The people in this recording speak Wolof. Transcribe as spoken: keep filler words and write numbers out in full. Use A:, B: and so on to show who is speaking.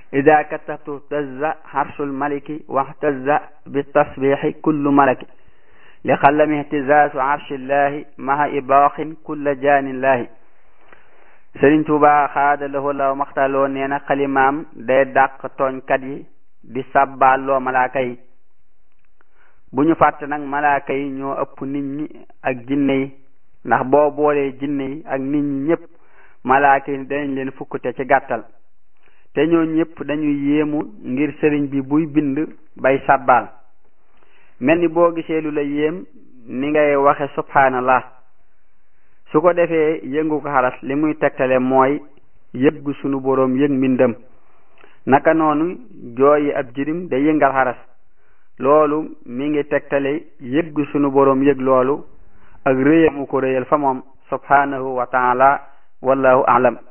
A: ida katabtu tazza harsul maliki waxtazza bi tasbixi kullu malaki li xallami ihtizaazu arshillahi maha ibaaxin kulla jaanillahi. Sëriñ Tuubaa xaada lahu law maxtaloo nee na xalimaam day dàq tooñkat yi di sàbbaaloo malaaka yi. bu ñu fàtte nag malaaka yi ñoo ëpp nit ñi ak jinne yi, ndax boo boolee jinne yi ak nit ñi ñëpp malaaka yi dañ leen fukkute ci gàttal, te ñoo ñëpp dañuy yéemu ngir sëriñ bi buy bind bay sàbbaal. mel ni boo gisee lu la yéem ni ngay waxe subhanallah, su ko defee yëngu ko xaras li muy tegtale mooy yëggu sunu boroom yëg mbindam. naka noonu jooyi ab jirim day yëngal xaras, loolu mi ngi tegtale yëggu sunu boroom yëg loolu ak réyal mu ko réyal fa moom subhanahu wa taala wallahu a'lam.